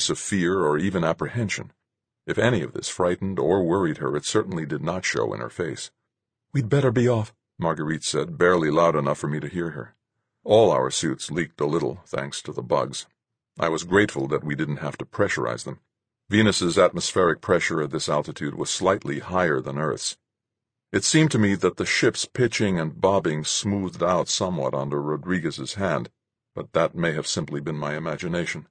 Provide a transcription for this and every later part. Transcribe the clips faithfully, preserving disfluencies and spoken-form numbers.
traits of fear or even apprehension. If any of this frightened or worried her, it certainly did not show in her face. "We'd better be off," Marguerite said, barely loud enough for me to hear her. All our suits leaked a little, thanks to the bugs. I was grateful that we didn't have to pressurize them. Venus's atmospheric pressure at this altitude was slightly higher than Earth's. It seemed to me that the ship's pitching and bobbing smoothed out somewhat under Rodriguez's hand, but that may have simply been my imagination.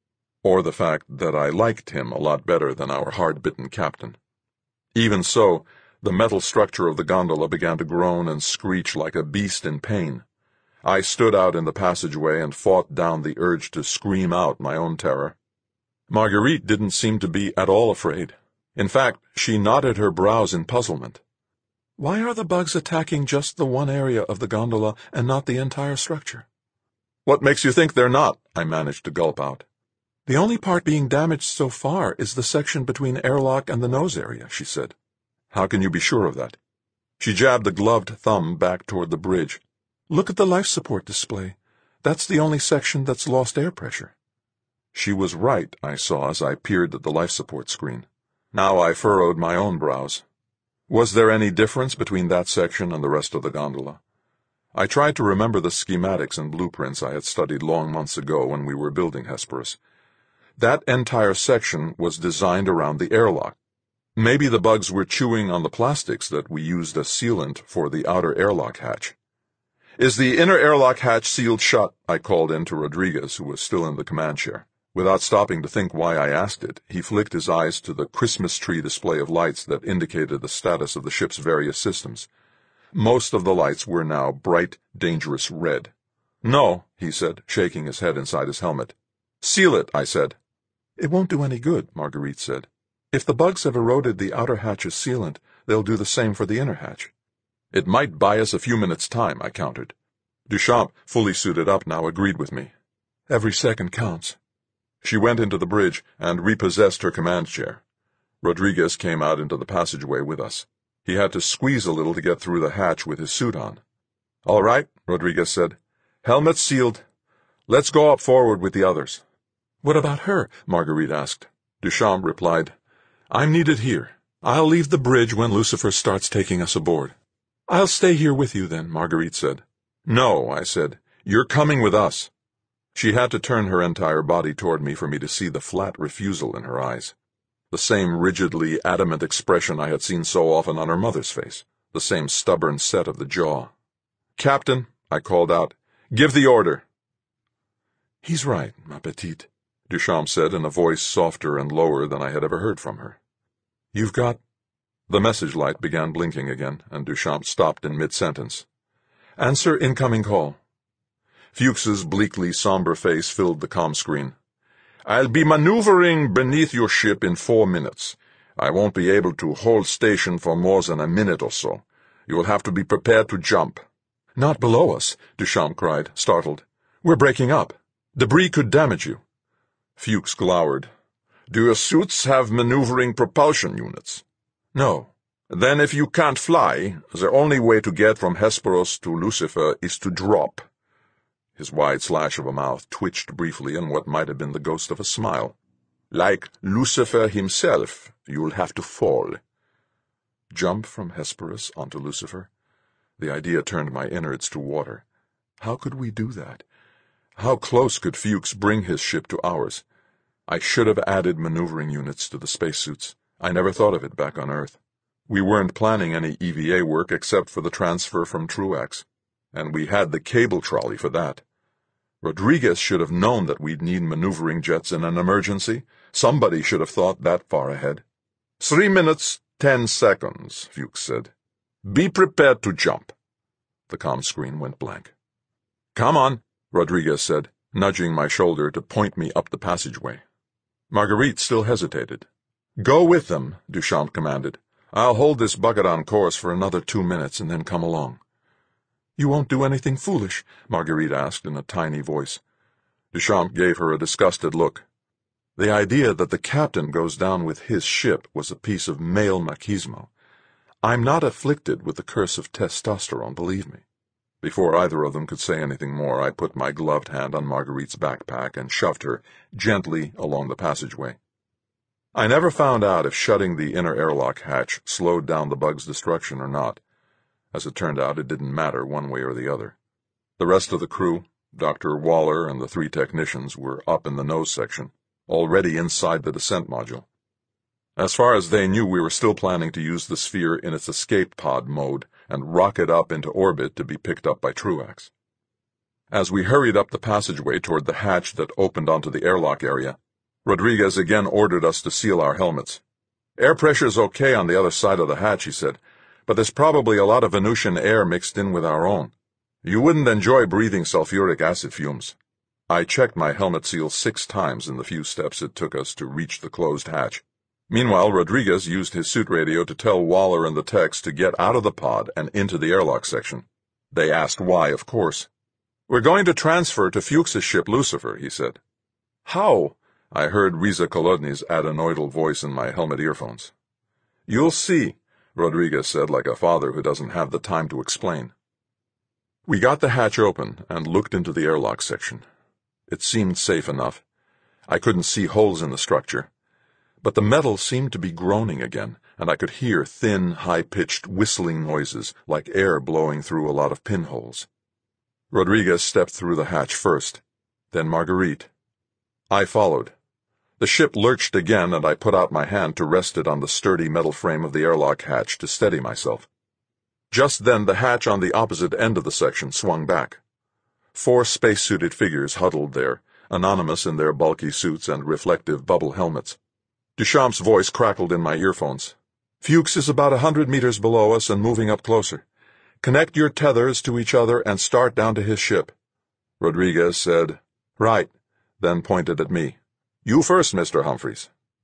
Or the fact that I liked him a lot better than our hard-bitten captain. Even so, the metal structure of the gondola began to groan and screech like a beast in pain. I stood out in the passageway and fought down the urge to scream out my own terror. Marguerite didn't seem to be at all afraid. In fact, she knotted her brows in puzzlement. "Why are the bugs attacking just the one area of the gondola and not the entire structure?" "What makes you think they're not?" I managed to gulp out. "The only part being damaged so far is the section between airlock and the nose area," she said. "How can you be sure of that?" She jabbed a gloved thumb back toward the bridge. "Look at the life support display. That's the only section that's lost air pressure." She was right, I saw as I peered at the life support screen. Now I furrowed my own brows. Was there any difference between that section and the rest of the gondola? I tried to remember the schematics and blueprints I had studied long months ago when we were building Hesperus. That entire section was designed around the airlock. Maybe the bugs were chewing on the plastics that we used as sealant for the outer airlock hatch. "Is the inner airlock hatch sealed shut?" I called in to Rodriguez, who was still in the command chair. Without stopping to think why I asked it, he flicked his eyes to the Christmas tree display of lights that indicated the status of the ship's various systems. Most of the lights were now bright, dangerous red. "No," he said, shaking his head inside his helmet. "Seal it," I said. "It won't do any good," Marguerite said. "If the bugs have eroded the outer hatch's sealant, they'll do the same for the inner hatch." "It might buy us a few minutes' time," I countered. Duchamp, fully suited up now, agreed with me. "Every second counts." She went into the bridge and repossessed her command chair. Rodriguez came out into the passageway with us. He had to squeeze a little to get through the hatch with his suit on. "All right," Rodriguez said. "Helmets sealed. Let's go up forward with the others." "What about her?" Marguerite asked. Duchamp replied, "I'm needed here. I'll leave the bridge when Lucifer starts taking us aboard." "I'll stay here with you then," Marguerite said. "No," I said. "You're coming with us." She had to turn her entire body toward me for me to see the flat refusal in her eyes. The same rigidly adamant expression I had seen so often on her mother's face. The same stubborn set of the jaw. "Captain," I called out, "give the order." "He's right, ma petite," Duchamp said in a voice softer and lower than I had ever heard from her. "You've got—" The message light began blinking again, and Duchamp stopped in mid-sentence. "Answer incoming call." Fuchs's bleakly somber face filled the comm screen. "I'll be maneuvering beneath your ship in four minutes. I won't be able to hold station for more than a minute or so. You will have to be prepared to jump." "Not below us," Duchamp cried, startled. "We're breaking up. Debris could damage you." Fuchs glowered. "Do your suits have maneuvering propulsion units?" "No." "Then if you can't fly, the only way to get from Hesperus to Lucifer is to drop." His wide slash of a mouth twitched briefly in what might have been the ghost of a smile. "Like Lucifer himself, you'll have to fall." Jump from Hesperus onto Lucifer? The idea turned my innards to water. How could we do that? How close could Fuchs bring his ship to ours? I should have added maneuvering units to the spacesuits. I never thought of it back on Earth. We weren't planning any E V A work except for the transfer from Truax, and we had the cable trolley for that. Rodriguez should have known that we'd need maneuvering jets in an emergency. Somebody should have thought that far ahead. "Three minutes, ten seconds," Fuchs said. "Be prepared to jump." The comm screen went blank. "Come on," Rodriguez said, nudging my shoulder to point me up the passageway. Marguerite still hesitated. "Go with them," Duchamp commanded. "I'll hold this bucket on course for another two minutes and then come along." "You won't do anything foolish?" Marguerite asked in a tiny voice. Duchamp gave her a disgusted look. The idea that the captain goes down with his ship was a piece of male machismo. I'm not afflicted with the curse of testosterone, believe me. Before either of them could say anything more, I put my gloved hand on Marguerite's backpack and shoved her gently along the passageway. I never found out if shutting the inner airlock hatch slowed down the bug's destruction or not. As it turned out, it didn't matter one way or the other. The rest of the crew, Doctor Waller and the three technicians, were up in the nose section, already inside the descent module. As far as they knew, we were still planning to use the sphere in its escape pod mode and rocket up into orbit to be picked up by Truax. As we hurried up the passageway toward the hatch that opened onto the airlock area, Rodriguez again ordered us to seal our helmets. "Air pressure's okay on the other side of the hatch," he said, "but there's probably a lot of Venusian air mixed in with our own. You wouldn't enjoy breathing sulfuric acid fumes." I checked my helmet seal six times in the few steps it took us to reach the closed hatch. Meanwhile, Rodriguez used his suit radio to tell Waller and the techs to get out of the pod and into the airlock section. They asked why, of course. "We're going to transfer to Fuchs's ship Lucifer," he said. "How?" I heard Riza Kolodny's adenoidal voice in my helmet earphones. "You'll see," Rodriguez said like a father who doesn't have the time to explain. We got the hatch open and looked into the airlock section. It seemed safe enough. I couldn't see holes in the structure, but the metal seemed to be groaning again, and I could hear thin, high-pitched whistling noises like air blowing through a lot of pinholes. Rodriguez stepped through the hatch first, then Marguerite. I followed. The ship lurched again, and I put out my hand to rest it on the sturdy metal frame of the airlock hatch to steady myself. Just then the hatch on the opposite end of the section swung back. Four spacesuited figures huddled there, anonymous in their bulky suits and reflective bubble helmets. Duchamp's voice crackled in my earphones. "Fuchs is about a hundred meters below us and moving up closer. Connect your tethers to each other and start down to his ship." Rodriguez said, "Right," then pointed at me. "You first, Mister Humphreys."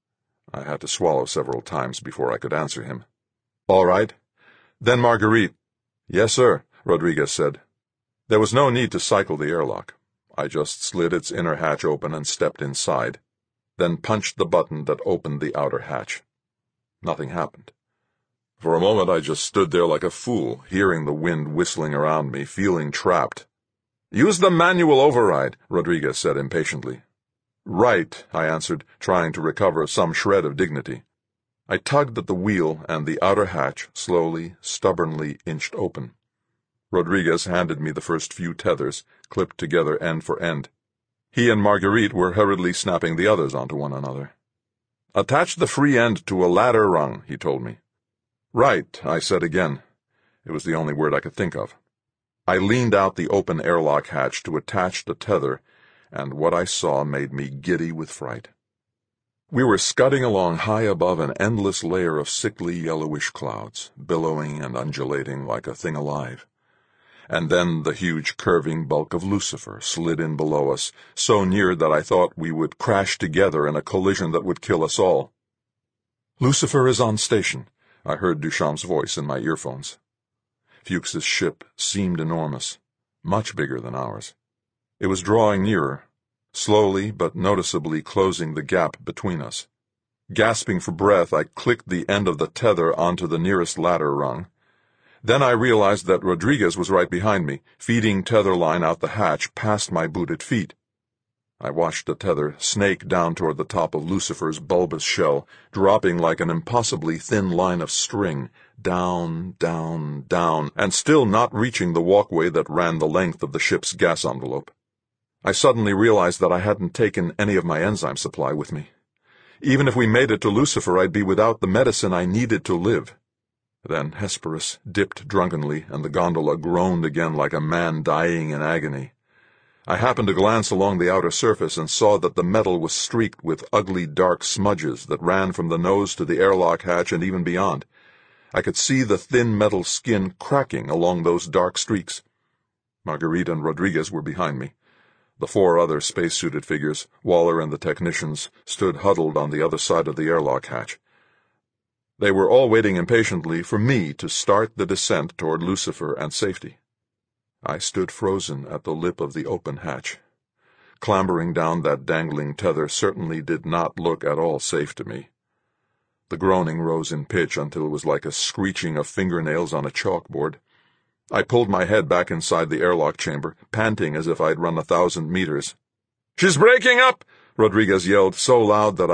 I had to swallow several times before I could answer him. "All right. Then Marguerite." "Yes, sir," Rodriguez said. There was no need to cycle the airlock. I just slid its inner hatch open and stepped inside, then punched the button that opened the outer hatch. Nothing happened. For a moment I just stood there like a fool, hearing the wind whistling around me, feeling trapped. "Use the manual override," Rodriguez said impatiently. "Right," I answered, trying to recover some shred of dignity. I tugged at the wheel, and the outer hatch slowly, stubbornly inched open. Rodriguez handed me the first few tethers, clipped together end for end. He and Marguerite were hurriedly snapping the others onto one another. "Attach the free end to a ladder rung," he told me. "Right," I said again. It was the only word I could think of. I leaned out the open airlock hatch to attach the tether, and what I saw made me giddy with fright. We were scudding along high above an endless layer of sickly yellowish clouds, billowing and undulating like a thing alive. And then the huge curving bulk of Lucifer slid in below us, so near that I thought we would crash together in a collision that would kill us all. "Lucifer is on station," I heard Duchamp's voice in my earphones. Fuchs's ship seemed enormous, much bigger than ours. It was drawing nearer, slowly but noticeably closing the gap between us. Gasping for breath, I clicked the end of the tether onto the nearest ladder rung. Then I realized that Rodriguez was right behind me, feeding tether line out the hatch past my booted feet. I watched the tether snake down toward the top of Lucifer's bulbous shell, dropping like an impossibly thin line of string, down, down, down, and still not reaching the walkway that ran the length of the ship's gas envelope. I suddenly realized that I hadn't taken any of my enzyme supply with me. Even if we made it to Lucifer, I'd be without the medicine I needed to live. Then Hesperus dipped drunkenly, and the gondola groaned again like a man dying in agony. I happened to glance along the outer surface and saw that the metal was streaked with ugly dark smudges that ran from the nose to the airlock hatch and even beyond. I could see the thin metal skin cracking along those dark streaks. Marguerite and Rodriguez were behind me. The four other spacesuited figures, Waller and the technicians, stood huddled on the other side of the airlock hatch. They were all waiting impatiently for me to start the descent toward Lucifer and safety. I stood frozen at the lip of the open hatch. Clambering down that dangling tether certainly did not look at all safe to me. The groaning rose in pitch until it was like a screeching of fingernails on a chalkboard. I pulled my head back inside the airlock chamber, panting as if I'd run a thousand meters. "She's breaking up!" Rodriguez yelled so loud that